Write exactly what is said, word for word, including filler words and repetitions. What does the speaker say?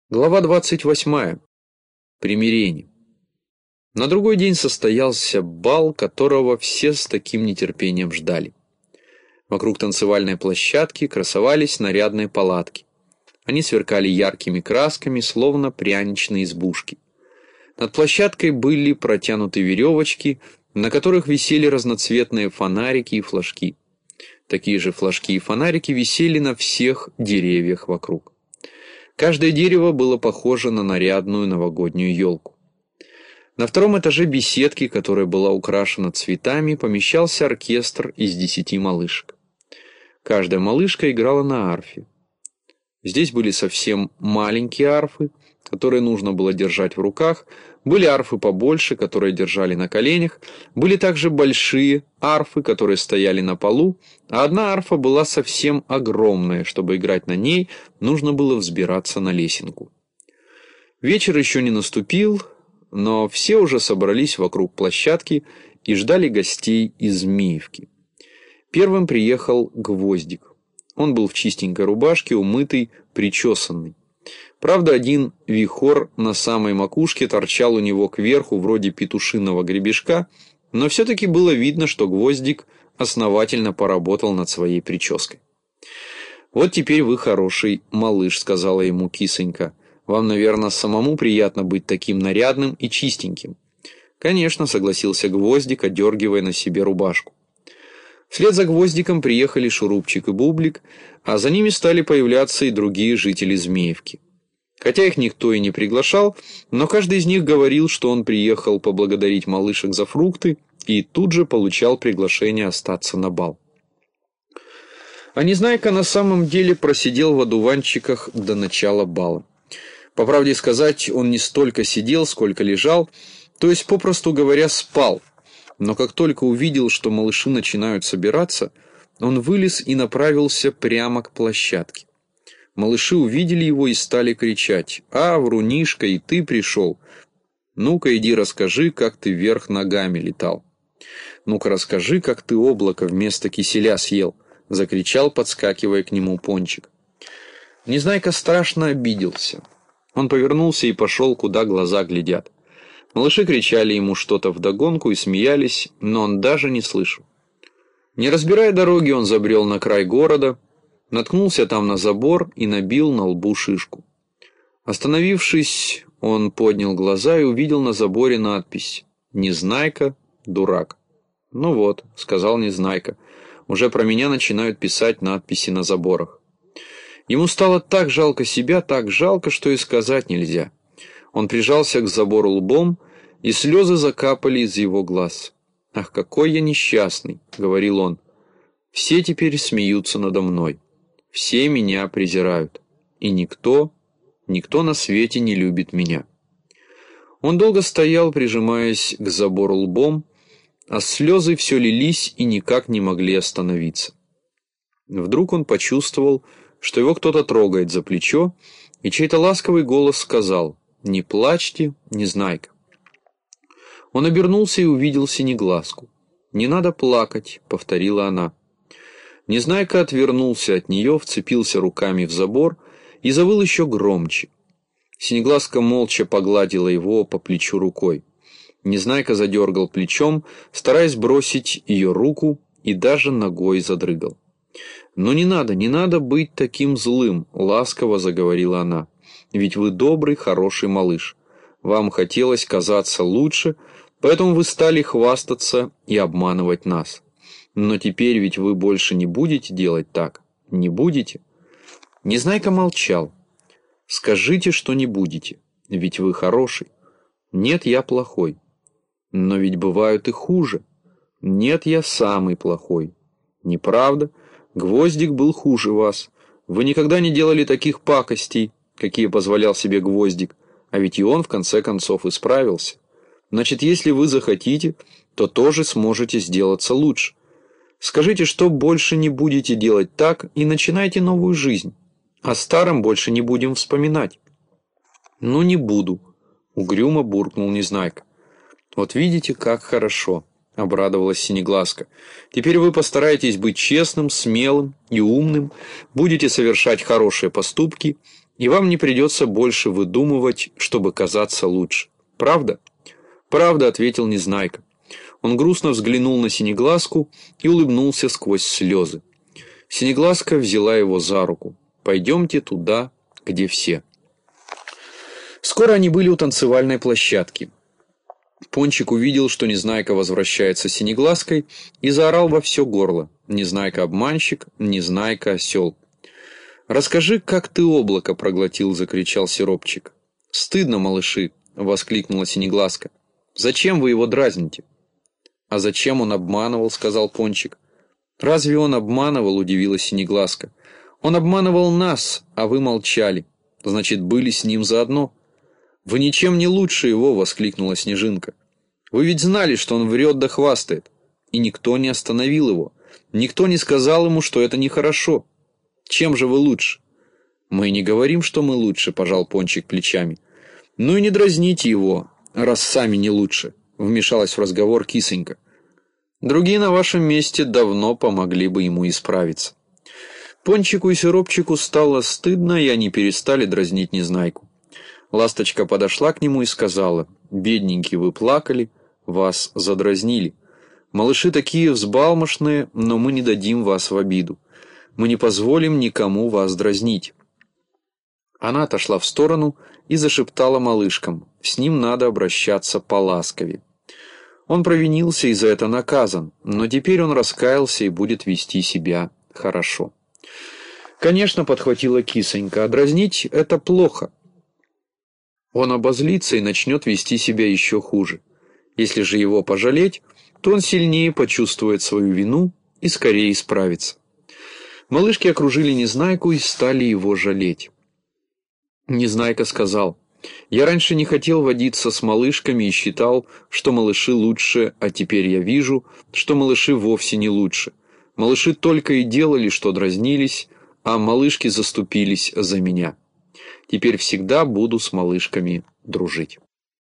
Глава двадцать восьмая. Примирение. На другой день состоялся бал, которого все с таким нетерпением ждали. Вокруг танцевальной площадки красовались нарядные палатки. Они сверкали яркими красками, словно пряничные избушки. Над площадкой были протянуты веревочки, на которых висели разноцветные фонарики и флажки. Такие же флажки и фонарики висели на всех деревьях вокруг. Каждое дерево было похоже на нарядную новогоднюю елку. На втором этаже беседки, которая была украшена цветами, помещался оркестр из десяти малышек. Каждая малышка играла на арфе. Здесь были совсем маленькие арфы, которые нужно было держать в руках, были арфы побольше, которые держали на коленях, были также большие арфы, которые стояли на полу, а одна арфа была совсем огромная, чтобы играть на ней, нужно было взбираться на лесенку. Вечер еще не наступил, но все уже собрались вокруг площадки и ждали гостей из Змеевки. Первым приехал Гвоздик. Он был в чистенькой рубашке, умытый, причесанный. Правда, один вихор на самой макушке торчал у него кверху вроде петушиного гребешка, но все-таки было видно, что Гвоздик основательно поработал над своей прической. «Вот теперь вы хороший малыш», — сказала ему кисонька. «Вам, наверное, самому приятно быть таким нарядным и чистеньким». «Конечно», — согласился Гвоздик, одергивая на себе рубашку. Вслед за Гвоздиком приехали Шурупчик и Бублик, а за ними стали появляться и другие жители Змеевки. Хотя их никто и не приглашал, но каждый из них говорил, что он приехал поблагодарить малышек за фрукты и тут же получал приглашение остаться на бал. А Незнайка на самом деле просидел в одуванчиках до начала бала. По правде сказать, он не столько сидел, сколько лежал, то есть, попросту говоря, спал. Но как только увидел, что малыши начинают собираться, он вылез и направился прямо к площадке. Малыши увидели его и стали кричать: «А, врунишка, и ты пришел! Ну-ка, иди расскажи, как ты вверх ногами летал! Ну-ка, расскажи, как ты облако вместо киселя съел!» — закричал, подскакивая к нему Пончик. Незнайка страшно обиделся. Он повернулся и пошел, куда глаза глядят. Малыши кричали ему что-то вдогонку и смеялись, но он даже не слышал. Не разбирая дороги, он забрел на край города, наткнулся там на забор и набил на лбу шишку. Остановившись, он поднял глаза и увидел на заборе надпись «Незнайка, дурак». «Ну вот», — сказал Незнайка, — «уже про меня начинают писать надписи на заборах». Ему стало так жалко себя, так жалко, что и сказать нельзя. Он прижался к забору лбом, и слезы закапали из его глаз. «Ах, какой я несчастный», — говорил он. «Все теперь смеются надо мной. Все меня презирают. И никто, никто на свете не любит меня». Он долго стоял, прижимаясь к забору лбом, а слезы все лились и никак не могли остановиться. Вдруг он почувствовал, что его кто-то трогает за плечо, и чей-то ласковый голос сказал: «Не плачьте, Незнайка». Он обернулся и увидел Синеглазку. «Не надо плакать», — повторила она. Незнайка отвернулся от нее, вцепился руками в забор и завыл еще громче. Синеглазка молча погладила его по плечу рукой. Незнайка задергал плечом, стараясь бросить ее руку, и даже ногой задрыгал. «Ну не надо, не надо быть таким злым», — ласково заговорила она. «Ведь вы добрый, хороший малыш. Вам хотелось казаться лучше, поэтому вы стали хвастаться и обманывать нас. Но теперь ведь вы больше не будете делать так, не будете?» Незнайка молчал. «Скажите, что не будете, ведь вы хороший». «Нет, я плохой». «Но ведь бывают и хуже». «Нет, я самый плохой». «Неправда. Гвоздик был хуже вас. Вы никогда не делали таких пакостей, какие позволял себе Гвоздик, а ведь и он в конце концов исправился. Значит, если вы захотите, то тоже сможете сделаться лучше. Скажите, что больше не будете делать так, и начинайте новую жизнь. О старом больше не будем вспоминать». «Ну, не буду», — угрюмо буркнул Незнайка. «Вот видите, как хорошо», — обрадовалась Синеглазка. «Теперь вы постараетесь быть честным, смелым и умным, будете совершать хорошие поступки, И вам не придется больше выдумывать, чтобы казаться лучше. Правда? Правда, ответил Незнайка. Он грустно взглянул на Синеглазку и улыбнулся сквозь слезы. Синеглазка взяла его за руку. Пойдемте туда, где все. Скоро они были у танцевальной площадки. Пончик увидел, что Незнайка возвращается с Синеглазкой, и заорал во все горло: «Незнайка обманщик, Незнайка осел». «Расскажи, как ты облако проглотил», — закричал Сиропчик. «Стыдно, малыши», — воскликнула Синеглазка. «Зачем вы его дразните?» «А зачем он обманывал?» — сказал Пончик. «Разве он обманывал?» — удивилась Синеглазка. «Он обманывал нас, а вы молчали. Значит, были с ним заодно». «Вы ничем не лучше его!» — воскликнула Снежинка. «Вы ведь знали, что он врет да хвастает. И никто не остановил его. Никто не сказал ему, что это нехорошо. Чем же вы лучше?» «Мы не говорим, что мы лучше», — пожал Пончик плечами. «Ну и не дразните его, раз сами не лучше», — вмешалась в разговор Кисонька. «Другие на вашем месте давно помогли бы ему исправиться». Пончику и Сиропчику стало стыдно, и они перестали дразнить Незнайку. Ласточка подошла к нему и сказала: «Бедненький, вы плакали, вас задразнили. Малыши такие взбалмошные, но мы не дадим вас в обиду. Мы не позволим никому вас дразнить». Она отошла в сторону и зашептала малышкам: «С ним надо обращаться поласковее. Он провинился и за это наказан, но теперь он раскаялся и будет вести себя хорошо». «Конечно, — подхватила Кисонька, — а дразнить — это плохо. Он обозлится и начнет вести себя еще хуже. Если же его пожалеть, то он сильнее почувствует свою вину и скорее исправится». Малышки окружили Незнайку и стали его жалеть. Незнайка сказал: «Я раньше не хотел водиться с малышками и считал, что малыши лучше, а теперь я вижу, что малыши вовсе не лучше. Малыши только и делали, что дразнились, а малышки заступились за меня. Теперь всегда буду с малышками дружить».